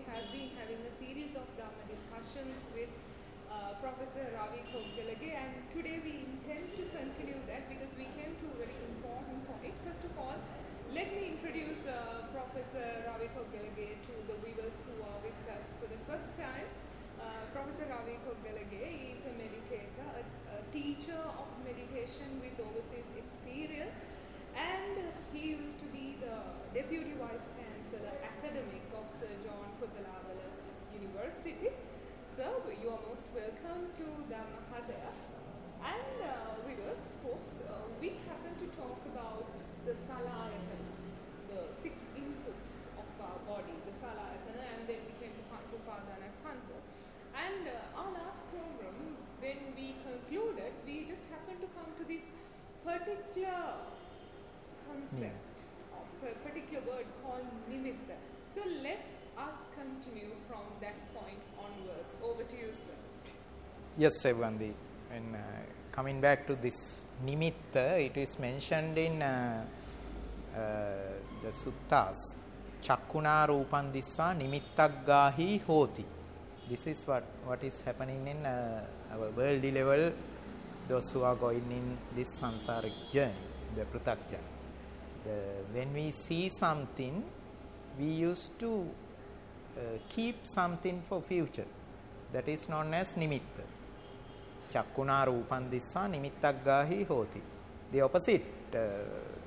we have been having a series of Dharma discussions with Professor Ravi Khogdelage, and today we intend to continue that because we came to a very important point. First of all, let me introduce Professor Ravi Khogdelage to the viewers who are with us for the first time. Professor Ravi Khogdelage is a meditator, a teacher of meditation with overseas experience, and he used to be the Deputy Vice Chancellor Academic of Sir John Kodalawala University. So you are most welcome to the Mahadaya. And viewers, folks, we happen to talk about the Salayatana, the 6 inputs of our body, the Salayatana, and then we came to Panchupadana Kanta. And our last program, when we concluded, we just happened to come to this particular concept, a particular word called nimitta. So let us continue from that point onwards. Over to you, sir. Yes, Sevandi. And coming back to this nimitta, it is mentioned in the suttas. Chakkuna rupan dissa nimittaggahi hoti. This is what is happening in our worldly level, those who are going in this sansaric journey, the pratyajna. When we see something, we used to keep something for future. That is known as nimitta. Chakkuna rupan dissa nimittaggahi hoti. The opposite, the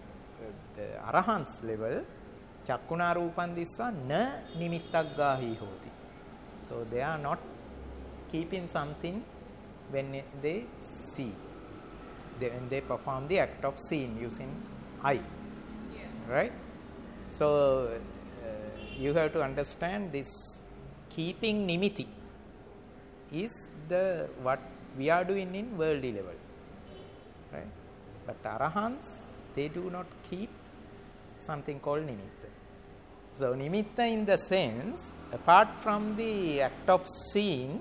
arahants level, chakkuna rupan dissa na nimittaggahi hoti. So they are not keeping something when they see. When they perform the act of seeing using eye. Right? So you have to understand this keeping nimitti is the what we are doing in worldly level. Right? But arahants, they do not keep something called nimitta. So nimitta in the sense, apart from the act of seeing,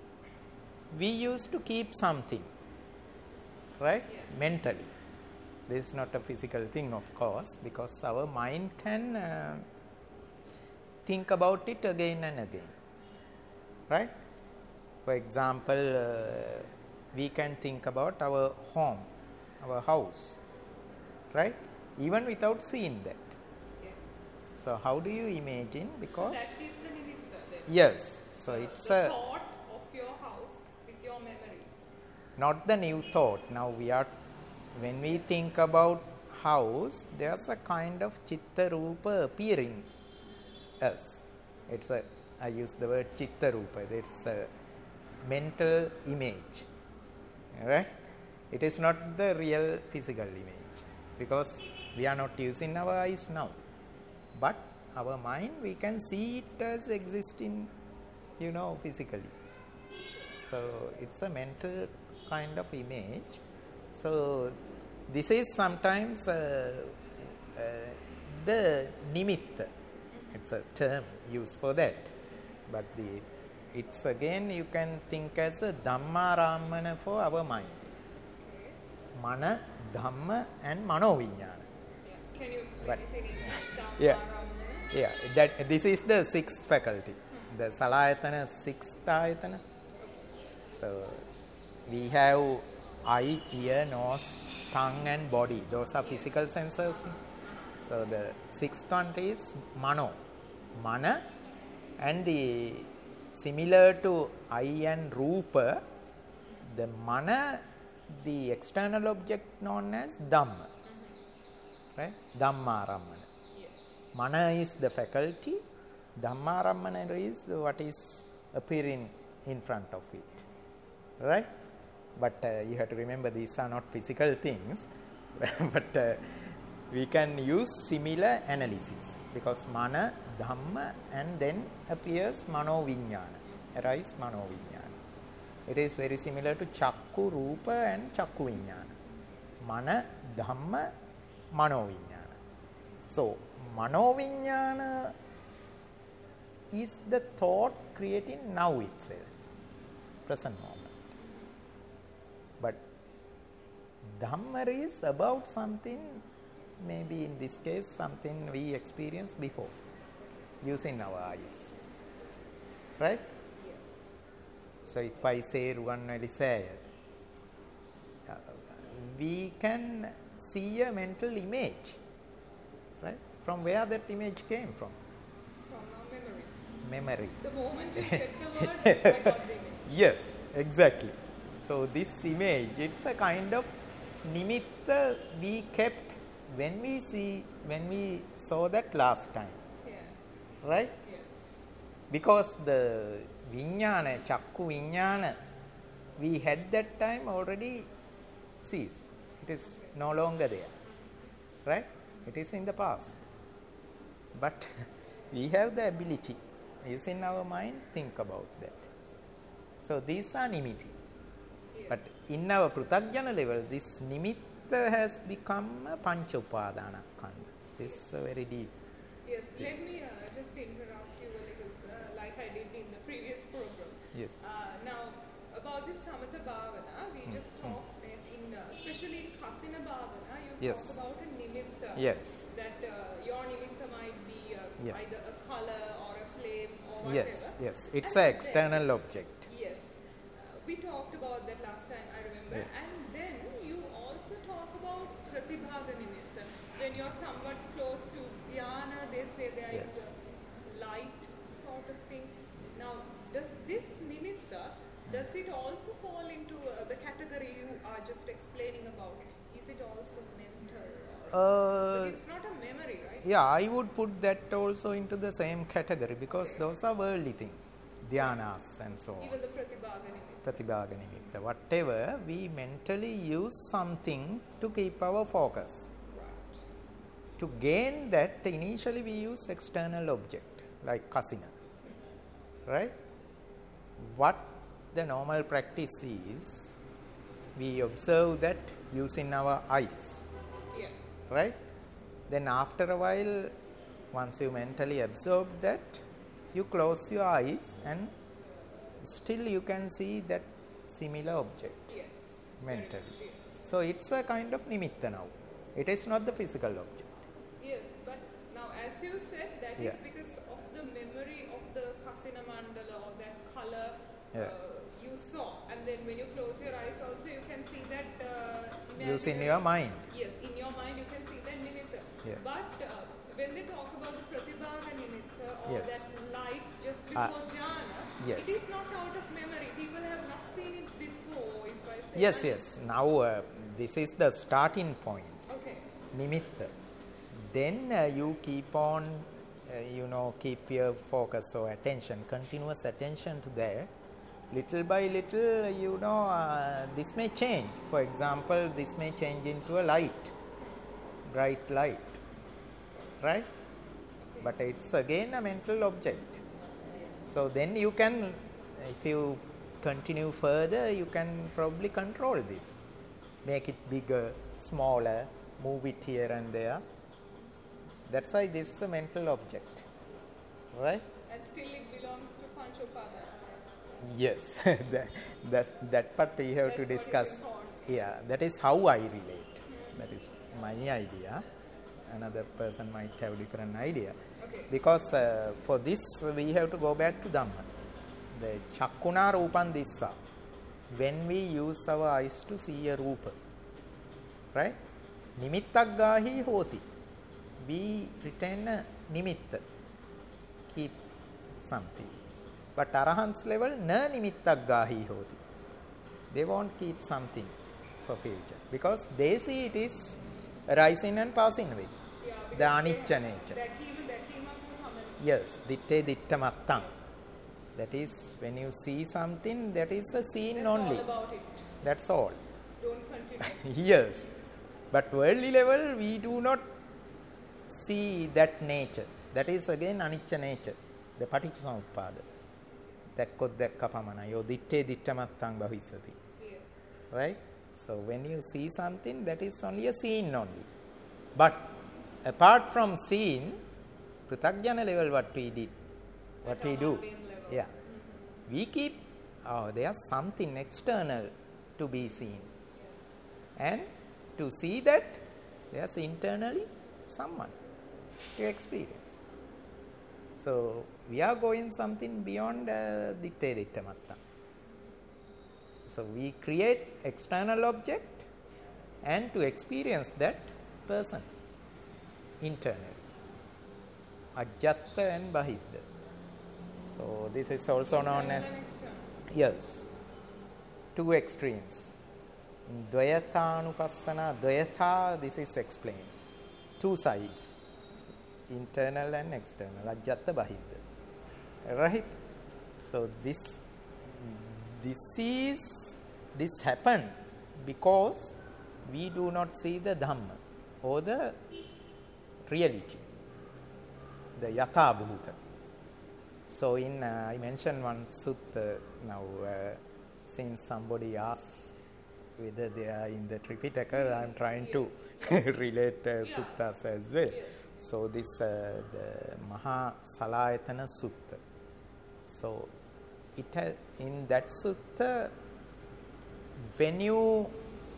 we used to keep something, right? Mentally. This is not a physical thing, of course, because our mind can think about it again and again, right? For example, we can think about our home, our house, right? Even without seeing that. So how do you imagine? Because so that is the nimitta then. Yes. So it's the thought of your house with your memory. Not the new thought. Now when we think about house, there's a kind of chitta rupa appearing us. I use the word chitta rupa. It's a mental image. Right? It is not the real physical image because we are not using our eyes now. But our mind, we can see it as existing, physically. So it's a mental kind of image. So this is sometimes the nimitta. It's a term used for that. But it's again, you can think as a dhammaramana for our mind. Mana, dhamma and manovinyana. Can you explain it in this is the 6th faculty. The Salayatana, 6th ayatana. So we have eye, ear, nose, tongue and body. Those are physical senses. So the 6th one is mano. Mana, and the similar to eye and rupa, the mana, the external object known as dhamma. Right? Dhammaramana. Yes. Mana is the faculty. Dhammaramana is what is appearing in front of it. Right? But you have to remember these are not physical things. But we can use similar analysis because mana, dhamma, and then appears manovinyana. Arise manovinyana. It is very similar to chakku, rupa, and chakku vinyana. Mana, dhamma, manovinyana. So manovinyana is the thought creating now itself, present moment. But Dhamma is about something, maybe in this case, something we experienced before, using our eyes. right? Yes. So if I say Ruwanweli Saya, we can see a mental image, right? From where that image came from? From our memory. Memory. The moment you said the word, I got the image. Yes, exactly. So this image, it's a kind of nimitta we kept when we saw that last time, Yeah. right? Yeah. Because the viññāna, chakku viññāna, we had that time already ceased. It is no longer there, right? It is in the past. But we have the ability, using our mind, think about that. So these are nimitti. Yes. But in our pruthaggjana level, this nimitta has become a pancha upadana khandha. This is very deep. Yes, let me just interrupt you a little, like I did in the previous program. Yes. Now, about this samatha bhavana, we just talked in, especially in kasina bhavana, you Yes. talk about a nimitta. Yes. That your nimitta might be Yeah. either a color or a flame or whatever. Yes, yes. It's And an then- external object. Yes. We talked about that last time, I remember. Yeah. And then you also talk about pratibhaga nimitta. When you're somewhat close to dhyana, they say there is Yes. a light sort of thing. Now, does this nimitta, does it also fall into the category you are just explaining about? Is it also mental? But it's not a memory, right? Yeah, I would put that also into the same category because those are worldly things, dhyanas and so on. Even the pratibhaga nimitta. Pratibhaga nimitta. Whatever, we mentally use something to keep our focus. Right. To gain that, initially we use external object like kasina, right? What the normal practice is, we observe that using our eyes, Yeah. right? Then after a while, once you mentally absorb that, you close your eyes and still you can see that similar object Yes. Very mentally. much, yes. So it's a kind of nimitta now. It is not the physical object. Yes, but now as you said, that Yeah. is because of the memory of the Kasina Mandala or that color Yeah. you saw. And then when you close your eyes also, you can see that Using imaginary- your mind. Yes, in your mind you can see that nimitta. Yeah. But when they talk about the pratibhaga nimitta or Yes. that light just Ah, before jhana, yes. it is not out of memory. People have not seen it before, if I say Yes, that. yes. Now this is the starting point, Okay. nimitta. Then you keep on, keep your focus or attention, continuous attention to that. Little by little, this may change. For example, this may change into a light, bright light, right? But it's again a mental object. So then you can, if you continue further, you can probably control this. Make it bigger, smaller, move it here and there. That's why this is a mental object, right? And still it belongs to Panchopada. Yes, that part we have That's to what is discuss. important. Yeah, that is how I relate. That is my idea. Another person might have different idea. Okay. Because for this we have to go back to Dhamma. The Chakkuna Rupan Dissa. When we use our eyes to see a Rupa, right? Nimittaggahi hoti. We retain a nimitta. Keep something. But Arahant's level, na nimittaggahi hoti. They won't keep something for future. Because they see it is rising and passing away. Yeah, The because anicca nature. that came up to Haman. Yes, ditte ditta mattang. That is, when you see something, that is a scene That's only. all about it. That's all. Don't continue. Yes. But worldly level, we do not see that nature. That is again anicca nature. The paticcasamuppada. Dakkot dakka pamana. Yo ditte ditta mattang bhavissati. Yes. Right? So when you see something, that is only a scene only. But apart from scene, pruthaggjana level, what we did, what we do, yeah, we keep, there's something external to be seen. And to see that, there's internally someone to experience. So we are going something beyond ditta matta. So we create external object and to experience that person internally. Ajjatta and Bahidda. So this is also known as, yes, two extremes. In Dvayatānupassana, Dvayatā, this is explained. Two sides, internal and external, Ajjatta Bahidda. Right? So this happened because we do not see the Dhamma or the reality, the Yatha Bhuta. So I mentioned one sutta now, since somebody asked whether they are in the Tripitaka, I am trying to relate suttas as well. So this the Maha Salayatana Sutta. So it has, in that sutta, when you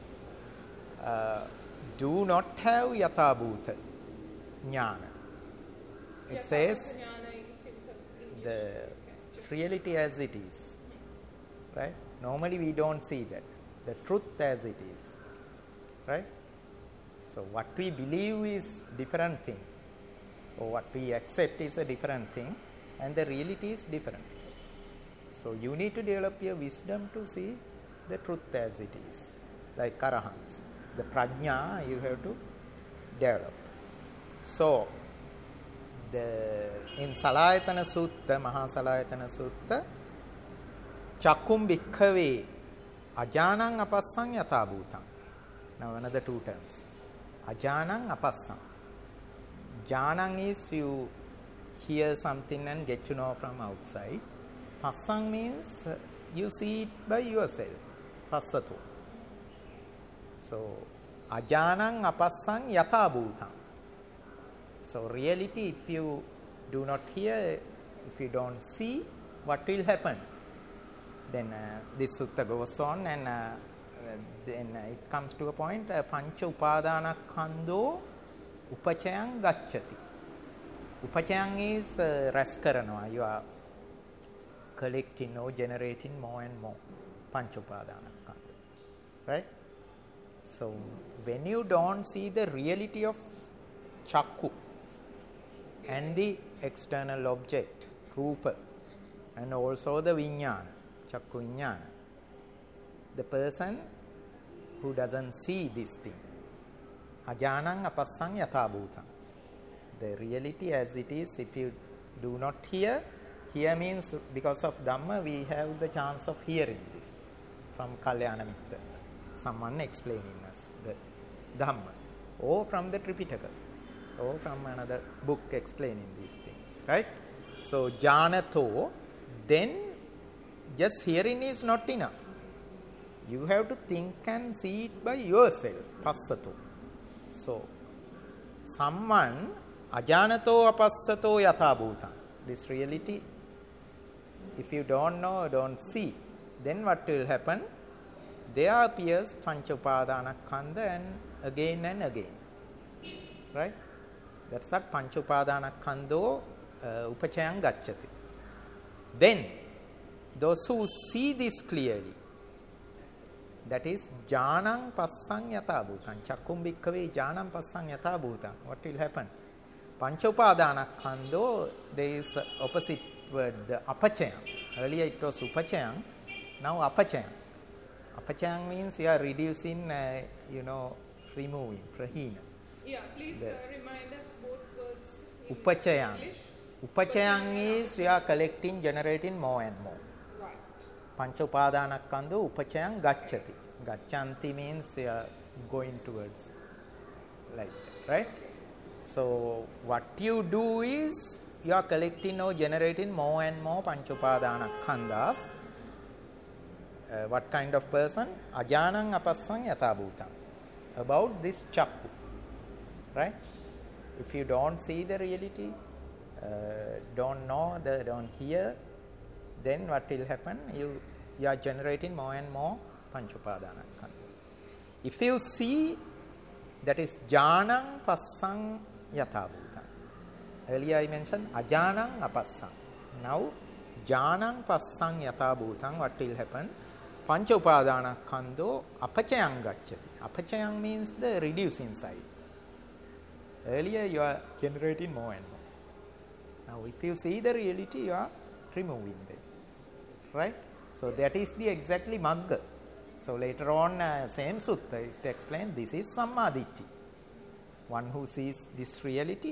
do not have Yathabhuta Jnana, it says the reality as it is, right? Normally we don't see that, the truth as it is, right? So what we believe is different thing, or what we accept is a different thing, and the reality is different. So you need to develop your wisdom to see the truth as it is, like Arahants. The prajna you have to develop. So in Salayatana Sutta, Maha Salayatana Sutta, Chakkum Bhikkhave Ajanang Apassang Yathabhutam. Now another two terms. Ajanang Apassang. Janang is you hear something and get to know from outside. Passang means you see it by yourself. Passatu. So Ajanang Apassang Yathabhutam. So reality, if you do not hear, if you don't see, what will happen? Then this sutta goes on, and then it comes to a point, Pancha Upadana Kando Upachayang Gacchati. Upachayang is raskarana. You are collecting or generating more and more. Pancha Upadana Kando. Right? So when you don't see the reality of Chakku and the external object, Rupa, and also the Vijnana, Chakku Vijnana, the person who doesn't see this thing, Ajanang Apassang Yathabhutam, the reality as it is, if you do not hear, hear means because of Dhamma we have the chance of hearing this from Kalyana Mitta, someone explaining us the Dhamma, or from the Tripitaka, or from another book explaining these things, right? So Janato, then just hearing is not enough. You have to think and see it by yourself, passato. So someone ajanato apassato yathabhutam, this reality, if you don't know, don't see, then what will happen? There appears pancha upadana khandha and again, right? That's what pancha upadana khandho upachayang gacchati. Then those who see this clearly, that is janang passang yathabhutam, chakkum bhikkhave janang passang yathabhutam, what will happen? Pancha upadana khandho, there is opposite word, the apachayang. Earlier it was upachayang, now apachayang. Apachayang means you are reducing, removing, prahina. Yeah, please remind us both words in Upachayang. English. Upachayang is you are collecting, generating more and more. Right. Pancha upadana khandho upachayang gacchati. Gachanti means you are going towards, like that, right? So what you do is you are collecting or generating more and more pancha upadana khandhas. What kind of person? Ajanang apassang yathabhutam. About this chakku, right? If you don't see the reality, don't know, don't hear, then what will happen? You are generating more and more pancha upadana khandha. If you see, that is janang passang yathabhutam. Earlier I mentioned ajanang apassang. Now, Janang Passang Yata Bhutang, what will happen? Pancha Upadana Kando Apachayang Gacchati. Apachayang means the reducing side. Earlier you are generating more and more. Now, if you see the reality, you are removing them. Right? So, that is the exactly Magga. So, later on, same sutta, it explains this is Sammaditthi. One who sees this reality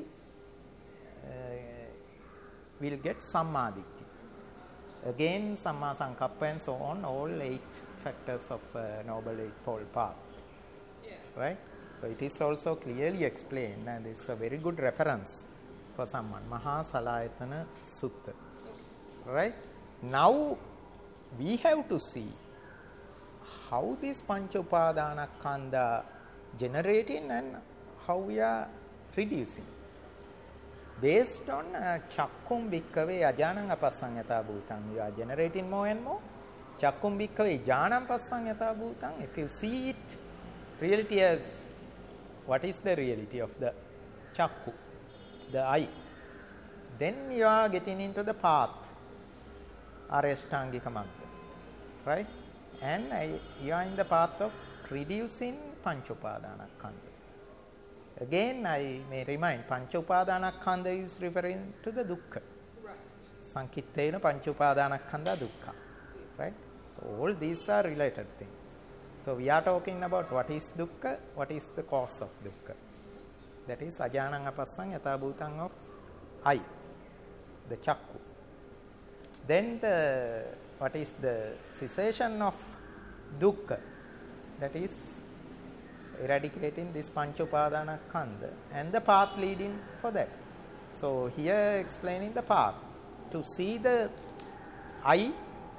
will get Sammaditthi. Again, Samma Sankappa and so on, all 8 factors of Noble Eightfold Path. Yeah. Right? So, it is also clearly explained, and this is a very good reference for someone. Maha Salayatana Sutta. Right? Now, we have to see how this Pancha Upadana Kanda generating and how we are reducing. Based on Chakkum Bhikkave Ajanang Apasang Yata Bhutang, you are generating more and more. Chakkum Bhikkave Janam Pasang Yata Bhutang, if you see it, reality as what is the reality of the Chakku, the eye, then you are getting into the path, Arashtangika Magga, right? And you are in the path of reducing Pancha Upadana Kanda. Again, I may remind, Pancha Upadana Kanda is referring to the Dukkha. Right. Sankittena Pancha Upadana Kanda Dukkha. Right? So, all these are related things. So, we are talking about what is Dukkha, what is the cause of Dukkha. That is Ajanang Apasang Yata Bhutang of eye, the Chakku. Then, what is the cessation of Dukkha? That is eradicating this Pancha Upadana Kanda and the path leading for that. So, here explaining the path. To see the eye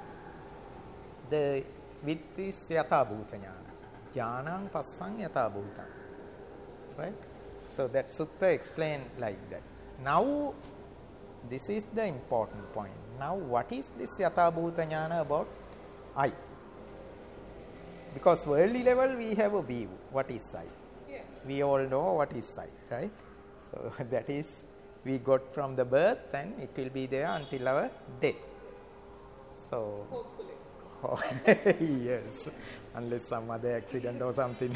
with this Yata Bhuta Jnana. Jnanam Passang Yata Bhuta. Right? So, that Sutta explained like that. Now, this is the important point. Now, what is this Yata Bhuta Jnana about eye? Because worldly level we have a view, what is eye? Yeah. We all know what is eye, right? So, that is we got from the birth and it will be there until our death. So, Hopefully. yes, unless some other accident or something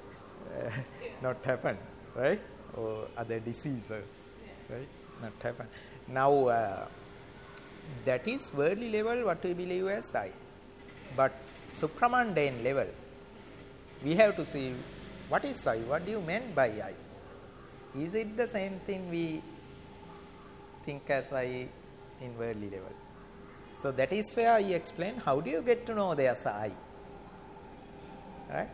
not happen, right? Or other diseases, right? Not happen. Now, that is worldly level what we believe as eye. But supramundane level, we have to see what is eye, what do you mean by eye? Is it the same thing we think as eye in worldly level? So, that is where I explain how do you get to know there's an eye. Right?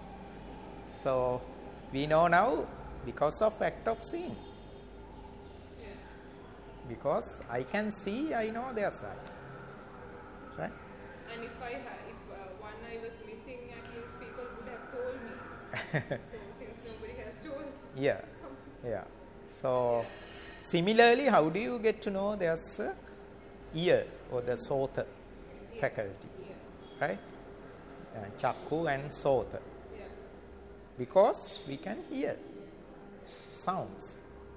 So, we know now because of act of seeing. Yeah. Because I can see, I know there's eye. Right? And if one eye was missing, at least people would have told me. So since nobody has told. Yeah. Yeah. So, similarly, how do you get to know there's a ear or the sota faculty? Yeah. Right? Chakku and sota. Yeah. Because we can hear sounds.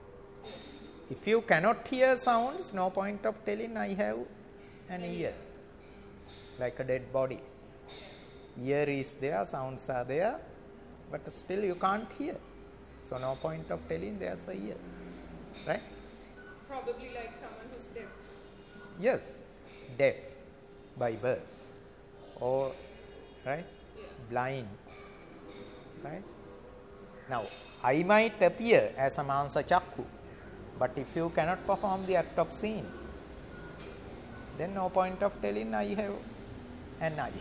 If you cannot hear sounds, no point of telling I have an ear. Like a dead body. Ear is there, sounds are there, but still you can't hear. So, no point of telling there's a ear. Right? Probably like someone who's deaf. Yes, deaf by birth. Or, right? Yeah. Blind. Right? Now, I might appear as a mansa chakku, but if you cannot perform the act of seeing, then no point of telling I have an eye.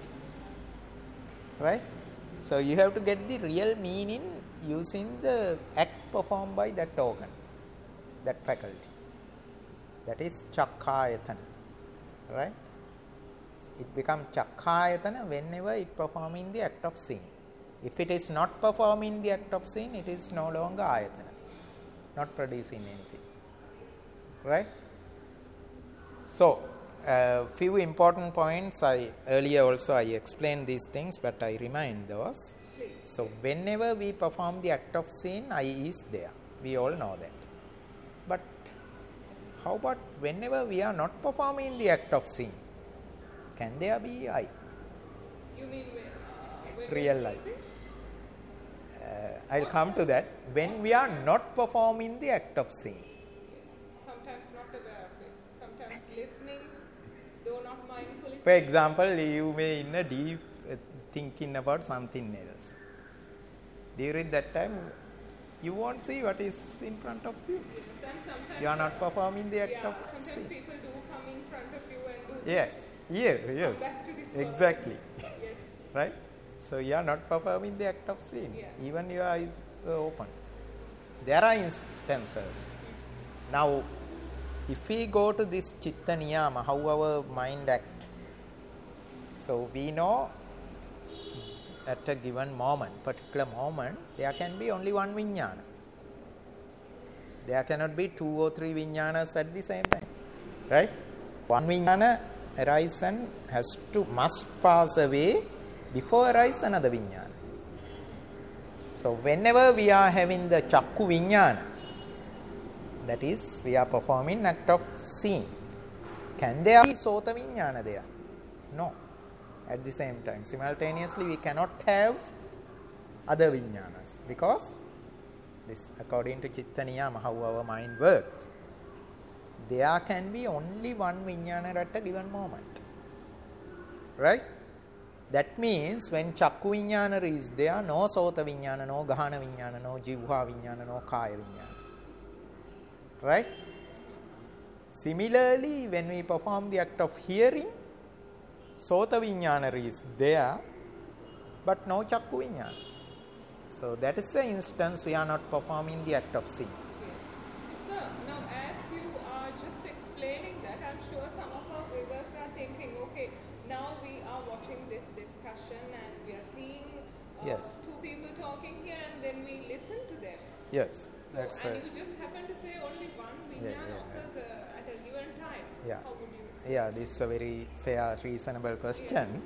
Right? So, you have to get the real meaning using the act performed by that organ, that faculty. That is Chakkayatana. Right? It becomes Chakkayatana whenever it performing the act of seeing. If it is not performing the act of seeing, it is no longer Ayatana, not producing anything. Right? So, few important points. Earlier also I explained these things, but I remind those. So, whenever we perform the act of seeing, eye is there. We all know that. But How about whenever we are not performing the act of seeing? Can there be I? You mean when Real we life. see this? I'll come to that. When we are not performing the act of seeing. Yes. Sometimes not aware of it. Sometimes listening, though not mindfully. For example, you may in a deep thinking about something else. During that time, you won't see what is in front of you. Yes, and sometimes You are not performing the act yeah, of sometimes seeing. people do come in front of you and do Yeah, this. yes, back to this world. exactly. Yes. Right? So you are not performing the act of seeing. Yeah. Even your eyes are open. There are instances. Now, if we go to this chitta niyama, how our mind act. So we know at a given moment, particular moment, there can be only one vijnana. There cannot be 2 or 3 vijnanas at the same time. Right? One vijnana arises and must pass away before arise another vijnana. So whenever we are having the chakku vijnana, that is, we are performing act of seeing. Can there be sota vijnana there? No. At the same time, simultaneously we cannot have other vijnanas, because this, according to chitta niyama, how our mind works, there can be only one vijnana at a given moment. Right? That means when chakku vijnana is there, no sota vijnana, no gahana vijnana, no jivha vijnana, no kaya vijnana. Right? Similarly, when we perform the act of hearing, sota vijnana is there, but no chakku vijnana. So that is the instance we are not performing the act of seeing. So now as you are just explaining that, I'm sure some of our viewers are thinking, okay, now we are watching this discussion and we are seeing Yes. 2 people talking here and then we listen to them. Yes, So, that's and you just happen to say only one vijnana occurs at a given time. Yeah. How would you explain? Yeah, this is a very fair, reasonable question.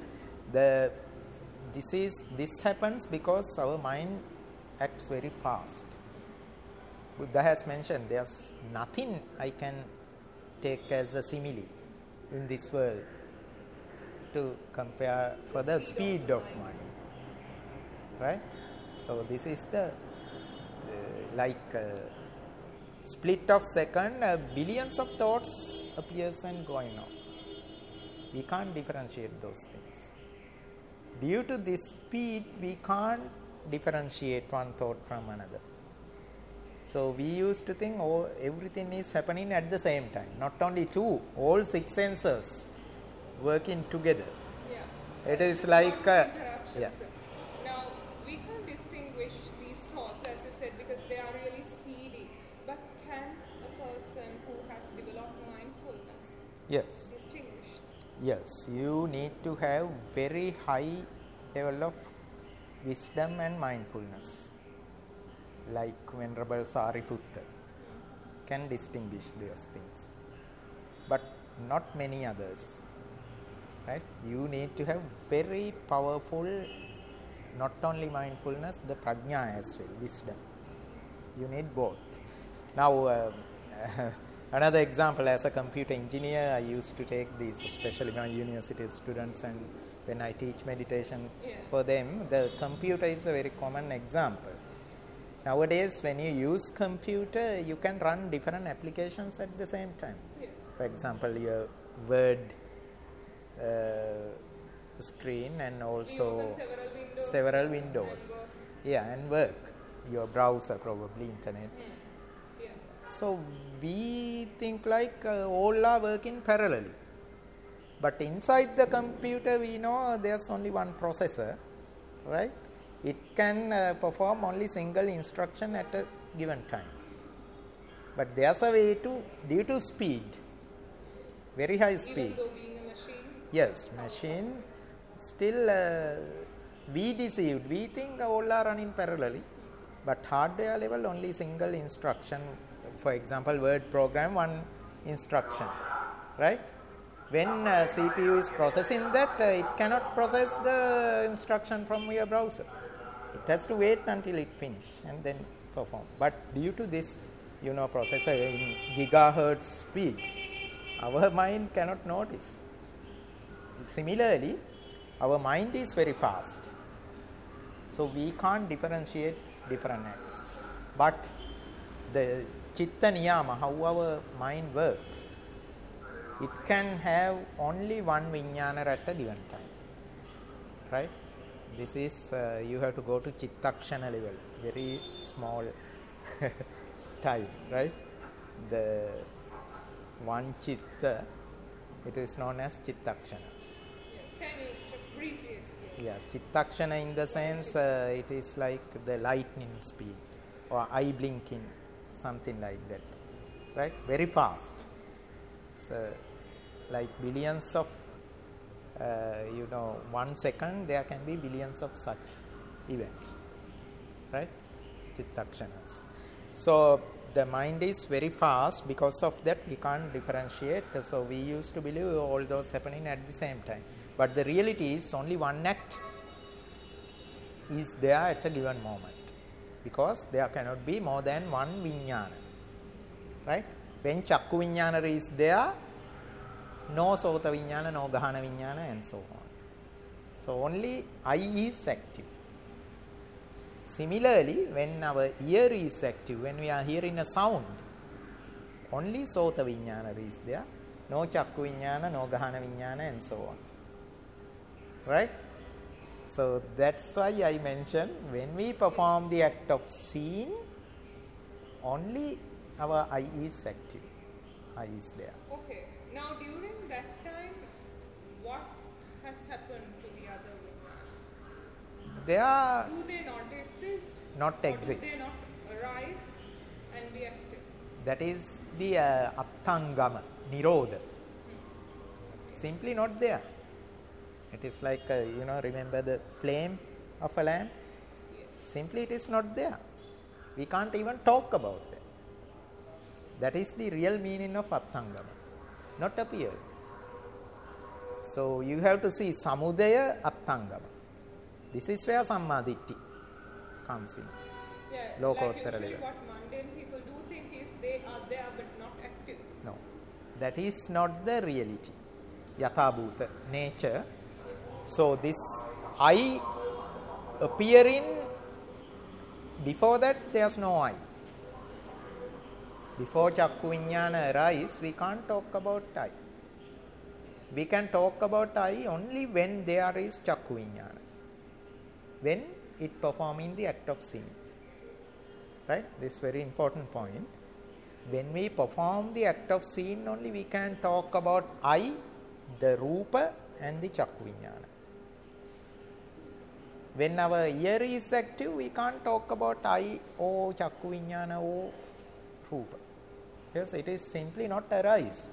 This happens because our mind acts very fast. Buddha has mentioned there's nothing I can take as a simile in this world to compare for the speed of mind. Right? So this is the split of second, billions of thoughts appears and going on. We can't differentiate those things. Due to this speed, we can't differentiate one thought from another. So we used to think, oh, everything is happening at the same time. Not only 2, all 6 senses working together. Yeah. It is like, Interruptions. yeah. Now, we can't distinguish these thoughts, as you said, because they are really speedy. But can a person who has developed mindfulness Yes. distinguish? Yes, you need to have very high level of wisdom and mindfulness. Like Venerable Sariputta can distinguish these things. But not many others. Right? You need to have very powerful, not only mindfulness, the prajna as well, wisdom. You need both. Now, another example, as a computer engineer, I used to take these, especially my university students, and when I teach meditation for them, the computer is a very common example. Nowadays, when you use computer, you can run different applications at the same time. Yes. For example, your Word screen and also several windows. Yeah, and work. Your browser, probably internet. Yeah. So we think like all are working parallelly. But inside the computer, we know there's only one processor, right? It can perform only single instruction at a given time. But there's a way to, due to speed, very high speed. Even though being a machine. Yes, machine. Still, we deceived. We think all are running parallelly. But hardware level, only single instruction. For example, Word program, one instruction, right? When CPU is processing that, it cannot process the instruction from your browser. It has to wait until it finishes and then perform. But due to this processor in gigahertz speed, our mind cannot notice. Similarly, our mind is very fast, so we can't differentiate different acts. But the chitta niyama, how our mind works, it can have only one vijnana at a given time, right? This is, you have to go to chittakshana level, very small time, right? The one chitta, it is known as chittakshana. Yes, can you just briefly explain? Yeah, chittakshana in the sense, it is like the lightning speed or eye blinking, something like that, right? Very fast. So, like billions of 1 second, there can be billions of such events, right? Chittakshanas. So the mind is very fast. Because of that, we can't differentiate. So we used to believe all those happening at the same time. But the reality is only one act is there at a given moment, because there cannot be more than one vijnana, right? When chakku vijnana is there, no sota vijnana, no gahana vijnana, and so on. So only eye is active. Similarly, when our ear is active, when we are hearing a sound, only sota vijnana is there, no chakku vijnana, no gahana vijnana, and so on. Right? So that's why I mentioned when we perform the act of seeing, only our eye is active. Eye is there. Okay. Now during that time, what has happened to the other vijnanas? They are Do they not exist? not Or exist. do they not arise and be active? That is the attangama, nirodha. Simply not there. It is like, remember the flame of a lamp? Yes. Simply it is not there. We can't even talk about that. That is the real meaning of attangama. Not appeared. So you have to see samudaya attangama. This is where sammaditthi comes in. Yeah, Lokottara like usually level. what mundane people do think is they are there but not active. No, that is not the reality. Yathabhuta, nature. So this eye appearing, before that there's no eye. Before chakku vijnana arise, we can't talk about eye. We can talk about eye only when there is chakku vijnana, when it performing the act of seeing. Right? This is very important point. When we perform the act of seeing only, we can talk about eye, the rupa, and the chakku vijnana. When our ear is active, we can't talk about eye or chakku vijnana or rupa. Yes, it is simply not arised.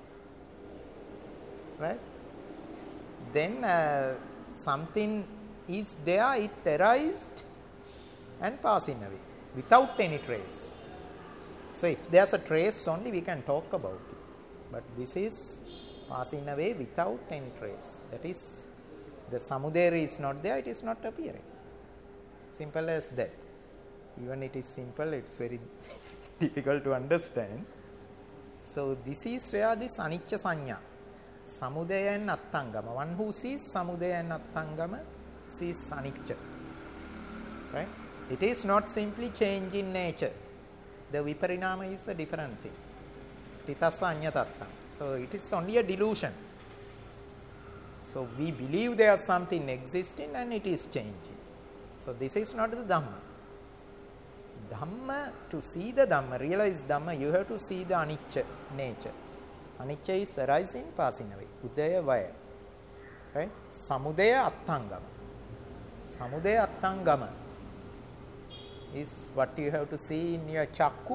Right? Then something is there, it arised and passing away without any trace. So if there's a trace only, we can talk about it. But this is passing away without any trace. That is, the samudaya is not there, it is not appearing. Simple as that. Even it is simple, it's very difficult to understand. So this is where this anicca sanya, samudaya and attangama. One who sees samudaya and attangama sees anicca. Right? It is not simply change in nature. The viparinama is a different thing. Titassa anyatatta. So it is only a delusion. So we believe there is something existing and it is changing. So this is not the Dhamma. Dhamma, to see the Dhamma, realize Dhamma, you have to see the anicca nature. Anicca is arising, passing away. Udaya vaya. Right? Samudaya attangama. Samudaya attangama is what you have to see in your chakku,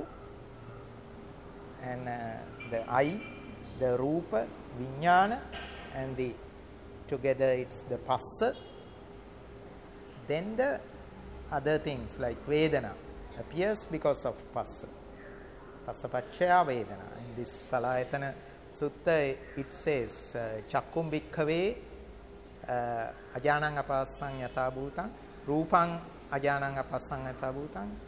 and the eye, the rupa, vijnana, and the together it's the passa. Then the other things like vedana appears because of passa. Passa paccaya vedana. In this Salayatana Sutta it says chakkum bhikkhave ajanang apassang yatha bhutang rupang ajanang apassang yatha bhutang.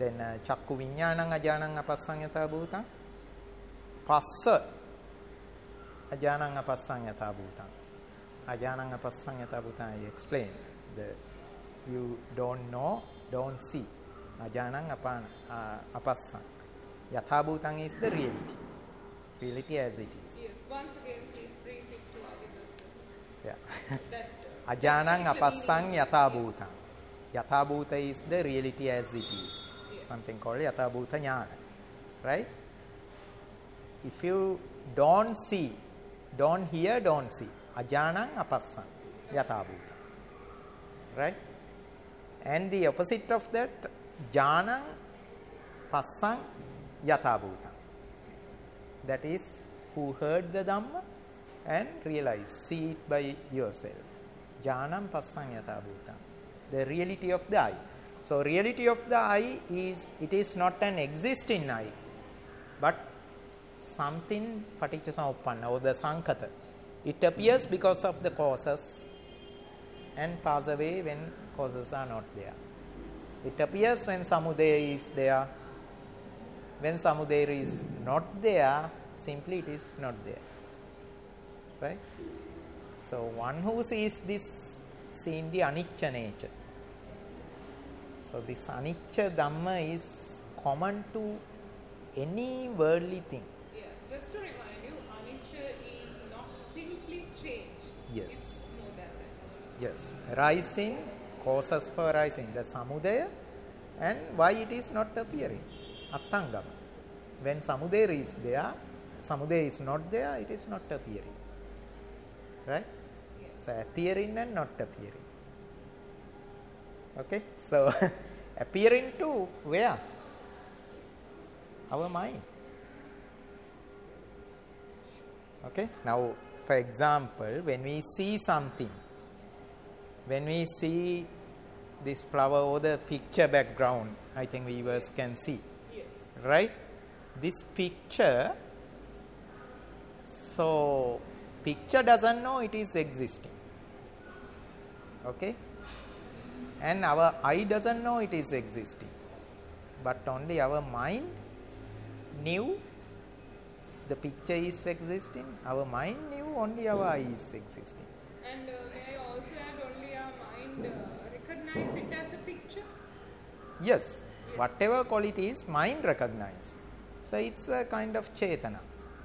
Then chakku viññānaṁ ajānaṁ apassang yatha bhūtaṁ. Passa ajānaṁ apassang yatha bhūtaṁ. Ajānaṁ apassang yatha bhūtaṁ I explained. You don't know, don't see. Ajānaṁ apassang. Yatha bhūtaṁ is the reality. Reality as it is. Yes. Once again, please brief it to our viewers. Yeah. That Ajānaṁ apassang meaning- yatha bhūtaṁ. Yatha bhuta is the reality as it is. Yes. Something called yatha bhuta jnana. Right? If you don't see, don't hear, don't see. Ajānaṁ apassang yatha bhuta. Right? And the opposite of that, jnanaṁ passang yatha bhuta. That is who heard the Dhamma and realized, see it by yourself. Jnanam passang yatha bhuta. The reality of the I. So reality of the I is, it is not an existing I, but something paticca samuppanna or the sankata. It appears because of the causes and pass away when causes are not there. It appears when samudaya is there. When samudaya is not there, simply it is not there. Right? So one who sees this, seeing the anicca nature. So this anicca dhamma is common to any worldly thing. Yeah, just to remind you, anicca is not simply change. Yes. It's more than that. Yes. Rising, causes for rising, the samudaya, and why it is not appearing. Attangama. When samudaya is there, samudaya is not there, it is not appearing. Right? Yes. So appearing and not appearing. Okay, so appearing to where? Our mind. Okay, now for example, when we see something, when we see this flower or the picture background, I think viewers can see, Yes. right? This picture, so picture doesn't know it is existing. Okay? And our eye doesn't know it is existing, but only our mind knew the picture is existing. Our mind knew only our eye is existing. And may I also add, only our mind recognize it as a picture? Yes, whatever qualities mind recognize. So it's a kind of chetana.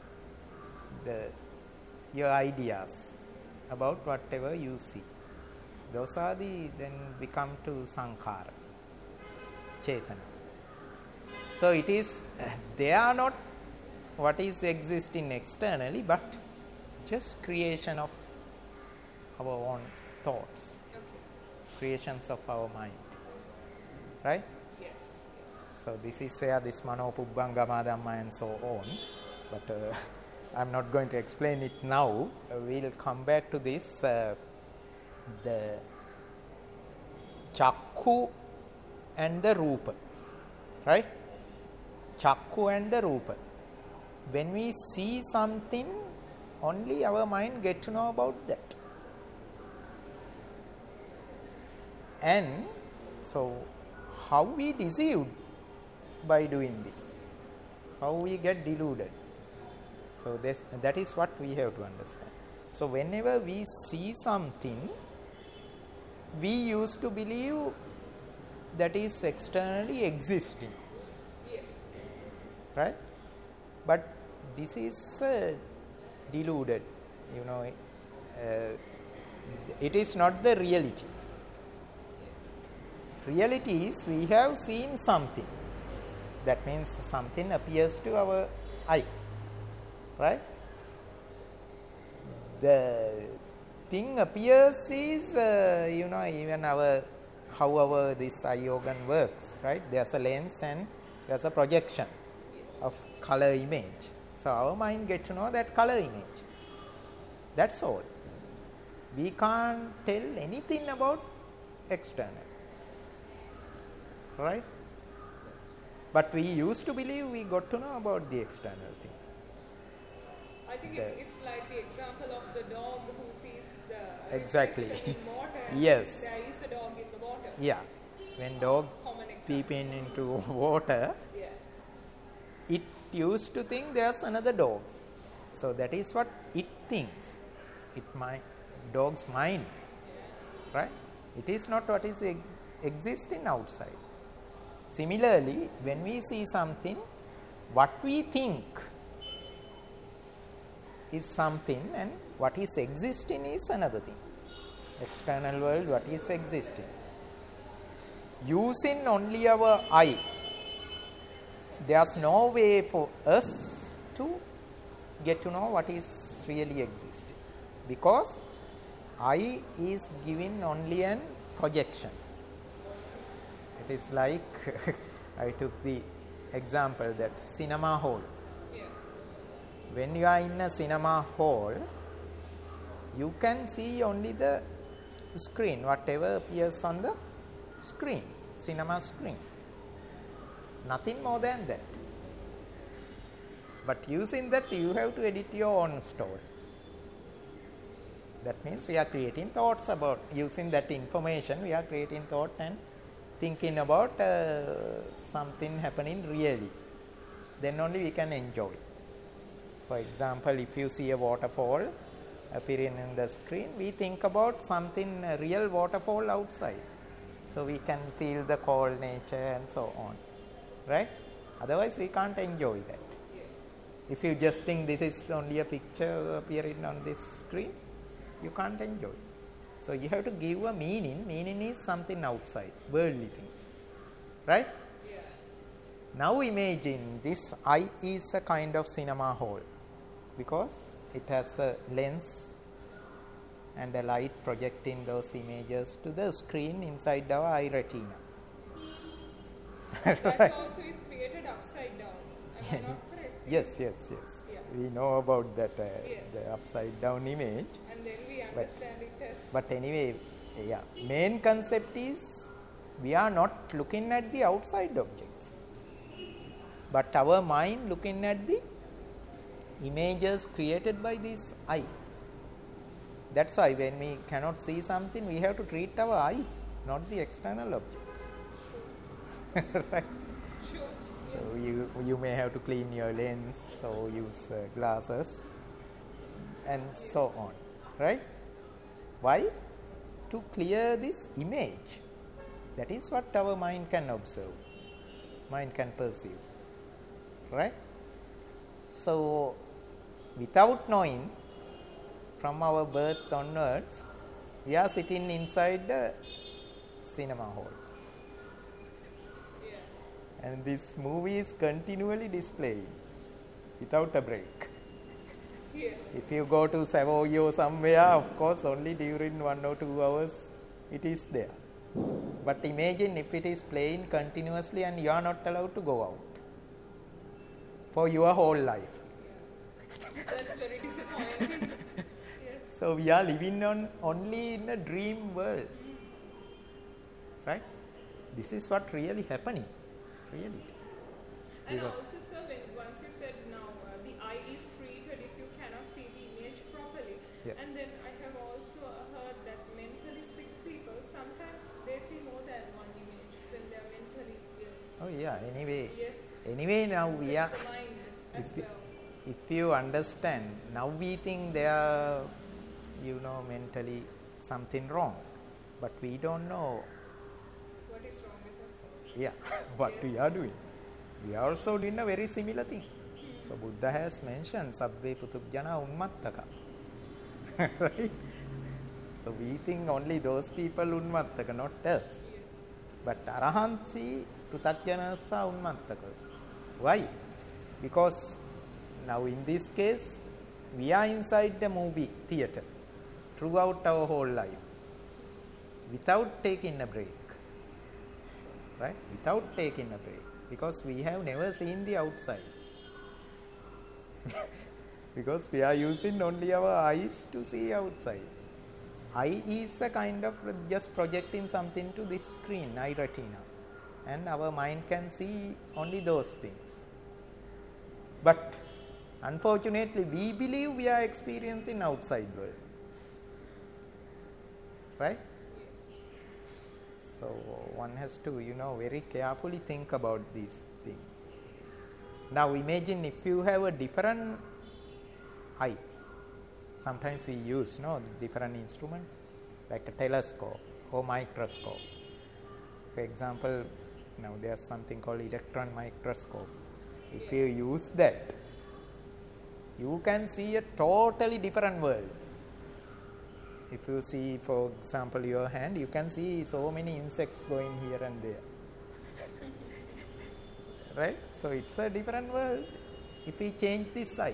Your ideas about whatever you see. Those are then become to sankhara, chetana. So it is, they are not what is existing externally, but just creation of our own thoughts, Okay. creations of our mind. Right? Yes. Yes. So this is where this mano pubbangama dhamma and so on. But I'm not going to explain it now. We'll come back to this. The chakku and the rupa. Right? Chakku and the rupa. When we see something, only our mind get to know about that. And so how we deceived by doing this? How we get deluded? So that is what we have to understand. So whenever we see something, we used to believe that is externally existing. Yes. Right? But this is deluded. You know, it is not the reality. Reality is we have seen something. That means something appears to our eye. Right? The thing appears is, even how our this eye organ works. Right? There's a lens and there's a projection of color image. So our mind gets to know that color image. That's all. We can't tell anything about external. Right? But we used to believe we got to know about the external thing. I think it's like the example of the dog who sees the Exactly. reflection in water. And Yes. there is a dog in the water. Yeah. When dog, Common example. peeping into water, Yeah. it used to think there's another dog. So that is what it thinks. Dog's mind, right? It is not what is existing outside. Similarly, when we see something, what we think is something and what is existing is another thing. External world, what is existing. Using only our eye, there's no way for us to get to know what is really existing, because eye is giving only an projection. It is like I took the example that cinema hall. Yeah. When you are in a cinema hall, you can see only the screen, whatever appears on the screen, cinema screen. Nothing more than that. But using that, you have to edit your own story. That means we are creating thoughts about, using that information, we are creating thought and thinking about something happening really. Then only we can enjoy. For example, if you see a waterfall appearing in the screen, we think about something, a real waterfall outside. So we can feel the cold nature and so on. Right? Otherwise, we can't enjoy that. Yes. If you just think this is only a picture appearing on this screen, you can't enjoy. So you have to give a meaning. Meaning is something outside, worldly thing. Right? Yeah. Now imagine this eye is a kind of cinema hall, because it has a lens and a light projecting those images to the screen inside our eye retina. That also is created upside down. Am I not correct? Yes. Yeah. We know about that, Yes. the upside down image. And then we understand it as. But anyway, yeah, main concept is we are not looking at the outside objects, but our mind looking at the images created by this eye. That's why when we cannot see something, we have to treat our eyes, not the external objects. Right? Sure. So you may have to clean your lens or use glasses and so on. Right? Why? To clear this image. That is what our mind can observe, mind can perceive. Right? So, without knowing, from our birth onwards, we are sitting inside the cinema hall. Yeah. And this movie is continually displayed without a break. Yes. If you go to Savoy or somewhere, of course, only during 1 or 2 hours it is there. But imagine if it is playing continuously and you are not allowed to go out for your whole life. That's very disappointing. Yes. So we are living only in a dream world. Right? This is what really happening. Really. And Because- also, sir, once you said now the eye is treated if you cannot see the image properly. Yeah. And then I have also heard that mentally sick people sometimes they see more than one image when they are mentally ill. Oh yeah, anyway. Yes. Anyway, now So we it's are, the mind as if you- well. if you understand, now we think they are, mentally something wrong. But we don't know, What is wrong with us? yeah, what we are doing. We are also doing a very similar thing. So Buddha has mentioned, Sabbe Putujjana Unmattaka. Right? So we think only those people Unmattaka, not us. Yes. But Arahants see Prutakjanas are Unmattakas. Why? Because now in this case, we are inside the movie theatre throughout our whole life without taking a break. Right? Without taking a break. Because we have never seen the outside. Because we are using only our eyes to see outside. Eye is a kind of just projecting something to this screen, eye retina. And our mind can see only those things. But unfortunately, we believe we are experiencing outside world. Right? Yes. So one has to, very carefully think about these things. Now imagine if you have a different eye. Sometimes we use different instruments like a telescope or microscope. For example, now there's something called electron microscope. If you use that, you can see a totally different world. If you see, for example, your hand, you can see so many insects going here and there. Right? So it's a different world if we change this side.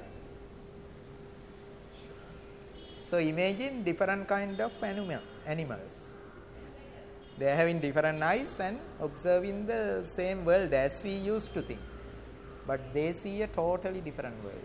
So imagine different kind of animals. They are having different eyes and observing the same world as we used to think. But they see a totally different world.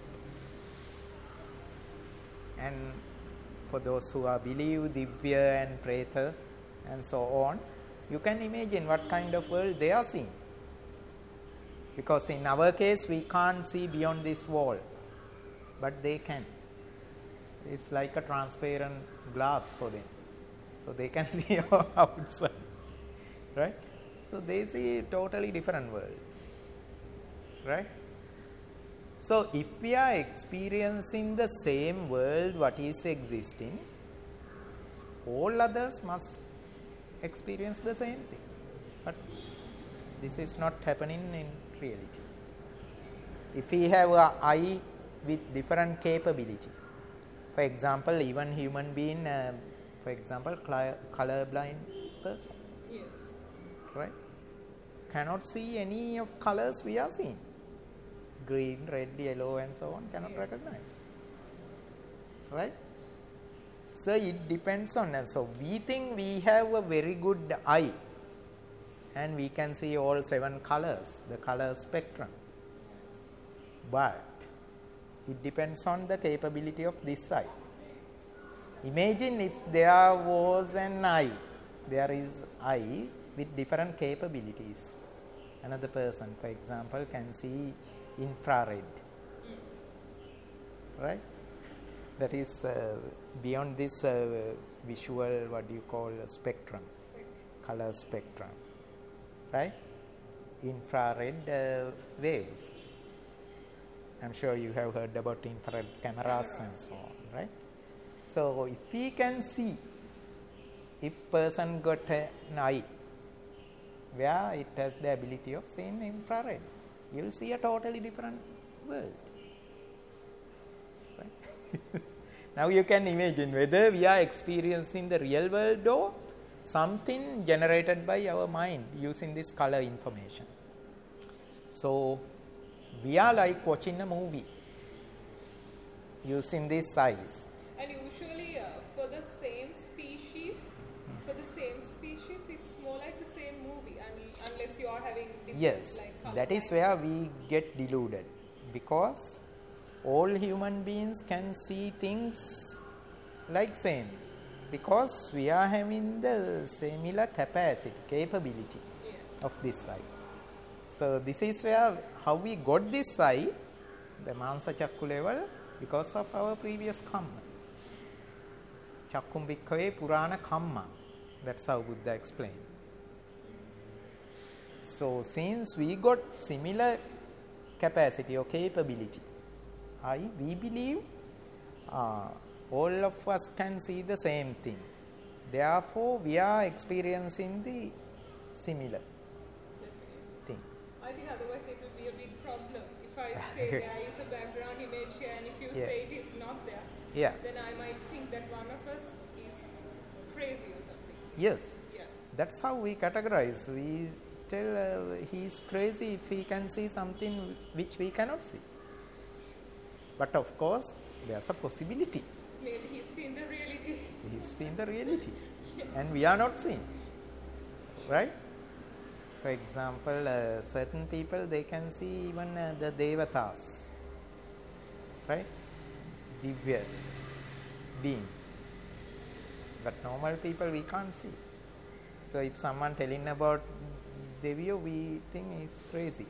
And for those who are believe Divya and Preta and so on, you can imagine what kind of world they are seeing. Because in our case, we can't see beyond this wall, but they can. It's like a transparent glass for them. So they can see outside. Right? So they see a totally different world. Right? So if we are experiencing the same world what is existing, all others must experience the same thing. But this is not happening in reality. If we have an eye with different capability, for example, even human being, for example, colorblind person, Yes. right, cannot see any of colors we are seeing. Green, red, yellow and so on, cannot recognize. Right? So it depends on us. So we think we have a very good eye and we can see all 7 colors, the color spectrum. But it depends on the capability of this eye. Imagine if there was an eye, there is eye with different capabilities. Another person, for example, can see infrared. Right? That is beyond this visual, what do you call, spectrum, color spectrum. Right? Infrared waves. I'm sure you have heard about infrared cameras and so on, right? So if we can see, if person got an eye where it has the ability of seeing infrared, you will see a totally different world. Right? Now you can imagine whether we are experiencing the real world or something generated by our mind using this color information. So we are like watching a movie using these eyes. And usually for the same species, it's more like the same movie, unless you are having different, Yes, like, color that is lines. where we get deluded, because all human beings can see things like same, because we are having the similar capability of this eye. So this is where how we got this eye, the Mansa Chakku level, because of our previous kamma. Chakkum bhikkhave purana kamma. That's how Buddha explained. So since we got similar capacity or capability, we believe all of us can see the same thing. Therefore, we are experiencing the similar thing. I think otherwise it will be a big problem. If I say there is a background image here and if you say it is not there, then I might think that one of us is crazy or something. Yes. Yeah. That's how we categorize. We tell he is crazy if he can see something which we cannot see. But of course, there's a possibility. Maybe he's seen the reality. He's seen the reality. And we are not seeing. Right? For example, certain people, they can see even the devatas. Right? Divya beings. But normal people, we can't see. So if someone telling about Devya, we think he's crazy.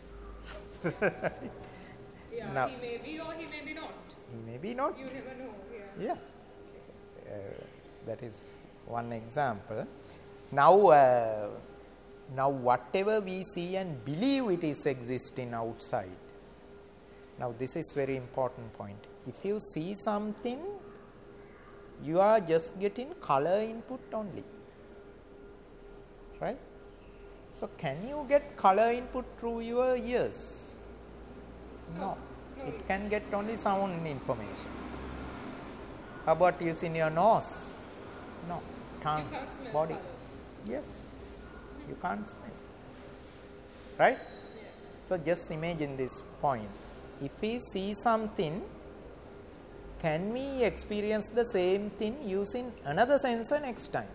Yeah, Now, he may be or he may be not. he may be not. You never know. Yeah. That is one example. Now whatever we see and believe it is existing outside. Now this is very important point. If you see something, you are just getting color input only. Right? So can you get color input through your ears? No. It can get only sound information. How about using your nose? No. Tongue, You can't smell body. colors. Yes. You can't smell. Right? Yeah. So just imagine this point. If we see something, can we experience the same thing using another sensor next time?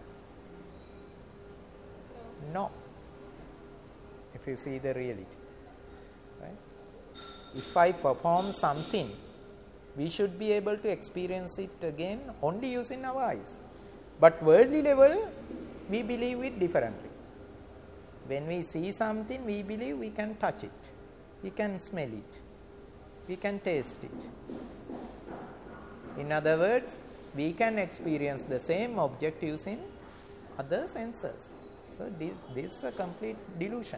No. If you see the reality. Right? If I perform something, we should be able to experience it again only using our eyes. But worldly level, we believe it differently. When we see something, we believe we can touch it, we can smell it, we can taste it. In other words, we can experience the same object using other senses. So this is a complete delusion.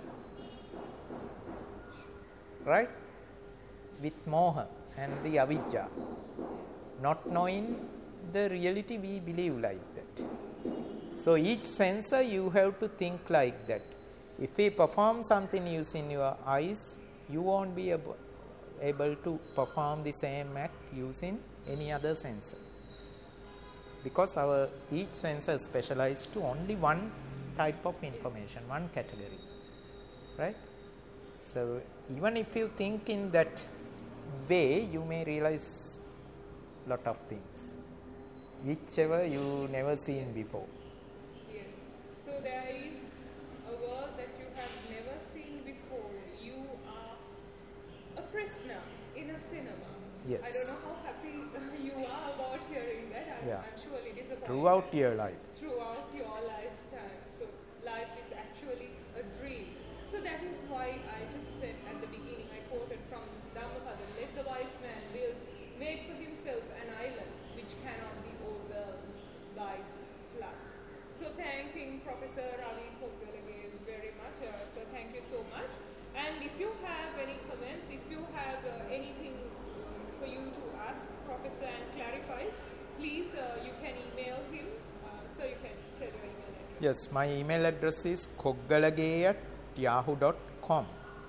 Right? With moha and the avijja. Not knowing the reality, we believe like that. So each sensor you have to think like that. If we perform something using your eyes, you won't be able to perform the same act using any other sensor. Because each sensor is specialized to only one type of information, one category. Right? So even if you think in that way, you may realize lot of things, whichever you never seen before. Yes. So there is a world that you have never seen before. You are a prisoner in a cinema. Yes. I don't know how happy you are about hearing that. I'm sure it is a Throughout your life. Throughout your lifetime. So life is actually a dream. So that is why I just said at the beginning, I quoted from Dhammapada, let the wise man make for himself an island which cannot be overwhelmed by floods. So thanking Professor Ravi Khogdalage very much. So thank you so much. And if you have any comments, if you have anything for you to ask Professor and clarify, please you can email him. So you can tell your email address. Yes, my email address is koggalage@yahoo.com.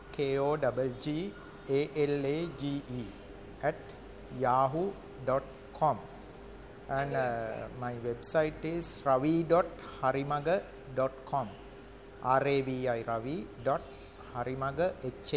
KOGGALAGE@yahoo.com. And my website is ravi.harimaga.com. RAVI ravi.harimaga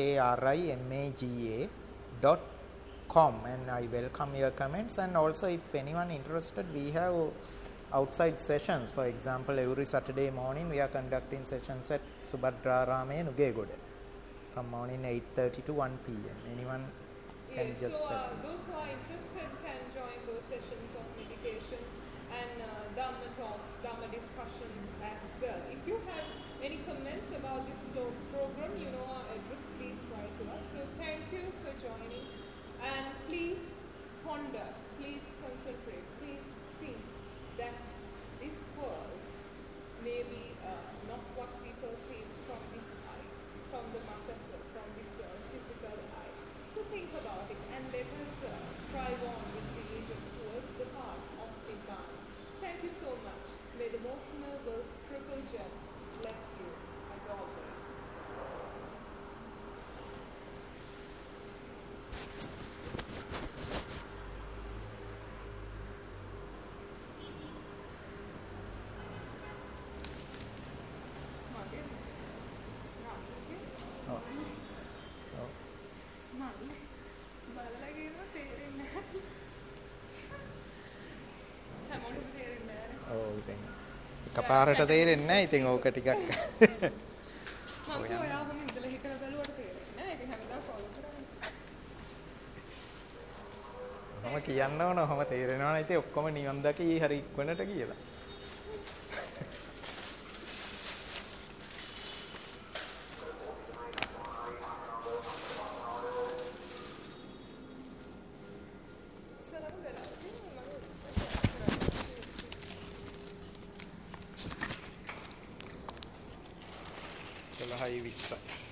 HARIMAGA.com. And I welcome your comments. And also, if anyone interested, we have outside sessions. For example, every Saturday morning we are conducting sessions at Subhadrarame, Nugegoda, from morning 8:30 to 1 p.m. Anyone can Yes, just so those who are interested can join those sessions of meditation and Dhamma talks, Dhamma discussions as well. If you have any comments about this program, you know our address, please write to us. So thank you for joining, and please ponder, please concentrate, please think that this world may be not what we perceive from this eye, from the masasa, from this physical eye. So think about it and let us strive on with diligence towards the path of Nibbana. Thank you so much. May the most noble Triple Gem bless you as always. එකපාරට තේරෙන්නේ නැහැ. ඉතින් ඕක ටිකක් මම ඔයාම ඉඳලා හිතලා බැලුවට තේරෙන්නේ නැහැ. ඉතින් හැමදාම ෆලෝ කරන්නේ. මම කියන්න ඕන ඔහම තේරෙනවා නම් ඉතින් ඔක්කොම නිවන් දකි හරි ඉක්මනට කියලා. 11:20